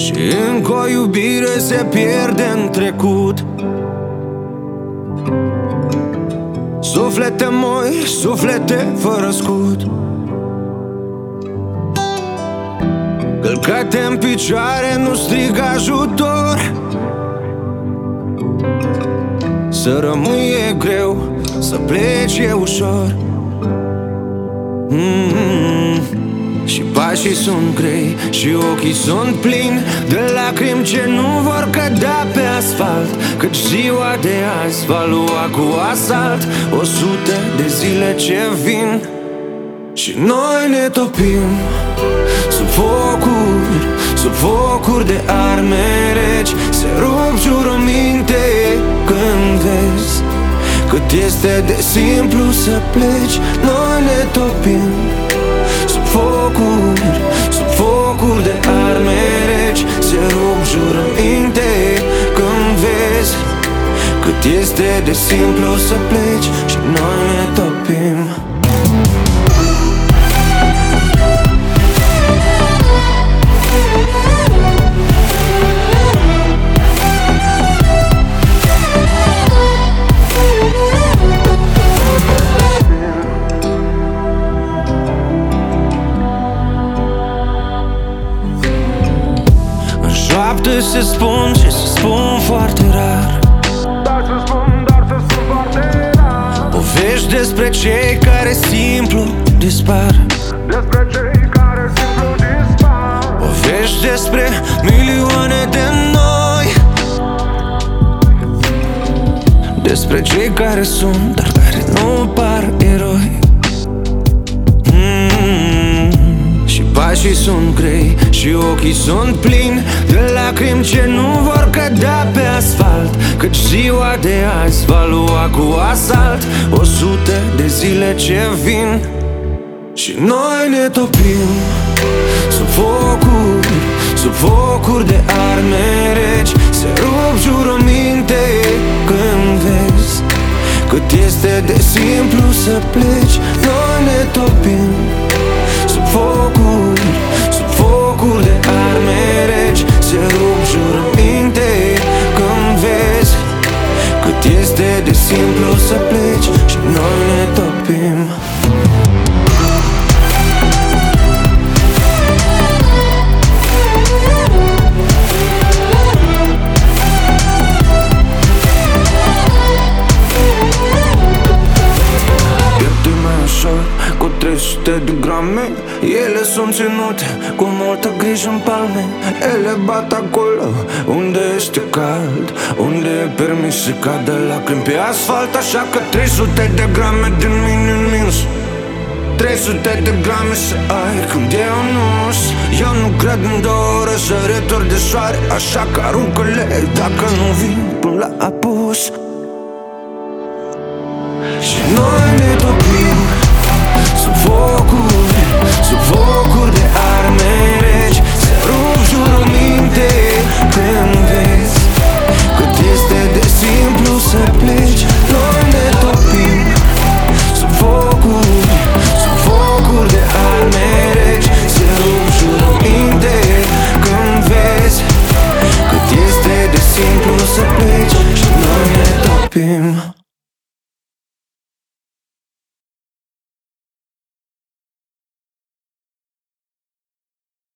Și încă o iubire se pierde în trecut. Suflete moi, suflete fără scut, călcate în picioare, nu strig ajutor. Să rămâi e greu, să pleci e ușor. Și pașii sunt grei și ochii sunt plini de lacrimi ce nu vor cădea pe asfalt, căci ziua de azi va lua cu asalt 100 de zile ce vin. Și noi ne topim sub focuri de arme reci. Se rup jurăminte când vezi cât este de simplu să pleci. Noi ne topim sub focuri de arme reci. Se rup jurăminte când vezi cât este de simplu să pleci. Și noi ne topim. Șoapte se spun și se spun foarte rar, dar se spun foarte rar. Povești despre cei care simplu dispar, Despre cei care simplu dispar. Povești despre milioane de noi, despre cei care sunt, dar care nu par eroi. Și pașii sunt grei și ochii sunt plini de lacrimi ce nu vor cădea pe asfalt, căci ziua de azi va lua cu asalt 100 de zile ce vin. Și noi ne topim sub focuri de arme reci. Se rup jurăminte când vezi cât este de simplu să pleci. Noi ne topim sub focuri de arme reci. Se rup jurăminte când vezi cât este de simplu să pleci. Și noi ne topim. Cu 300 de grame, ele sunt ținute cu multă grijă în palme. Ele bat acolo unde este cald, unde e permis să cadă lacrimi pe asfalt. Așa că 300 de grame din mine în minus, 300 de grame să ai când eu nu-s. Eu nu cred în 2 ore sărituri de soare, așa că aruncă-le dacă nu vin până la apus. Și noi ne topim sub focuri de arme reci. Se rup jurăminte când vezi cât este de simplu să pleci. Noi ne topim sub focuri de arme reci. Se rup jurăminte când vezi cât este de simplu să pleci. Și noi ne topim.